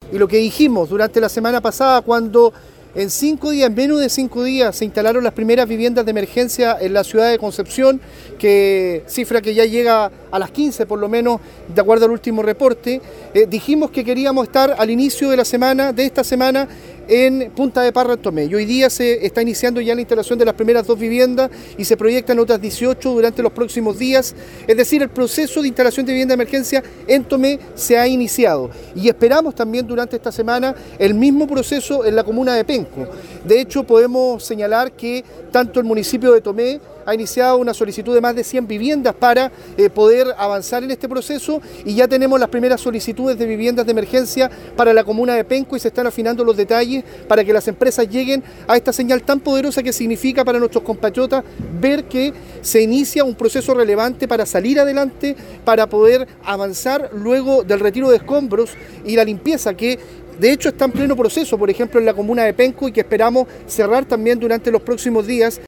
y lo que dijimos durante la semana pasada cuando en 5 días, en menos de 5 días, se instalaron las primeras viviendas de emergencia en la ciudad de Concepción, cifra que ya llega a las 15 por lo menos, de acuerdo al último reporte. Dijimos que queríamos estar al inicio de esta semana, en Punta de Parra, en Tomé. Y hoy día se está iniciando ya la instalación de las primeras 2 viviendas y se proyectan otras 18 durante los próximos días. Es decir, el proceso de instalación de vivienda de emergencia en Tomé se ha iniciado. Y esperamos también durante esta semana el mismo proceso en la comuna de Penco. De hecho, podemos señalar que tanto el municipio de Tomé ha iniciado una solicitud de más de 100 viviendas para poder avanzar en este proceso, y ya tenemos las primeras solicitudes de viviendas de emergencia para la comuna de Penco y se están afinando los detalles para que las empresas lleguen a esta señal tan poderosa que significa para nuestros compatriotas ver que se inicia un proceso relevante para salir adelante, para poder avanzar luego del retiro de escombros y la limpieza que de hecho está en pleno proceso, por ejemplo en la comuna de Penco, y que esperamos cerrar también durante los próximos días.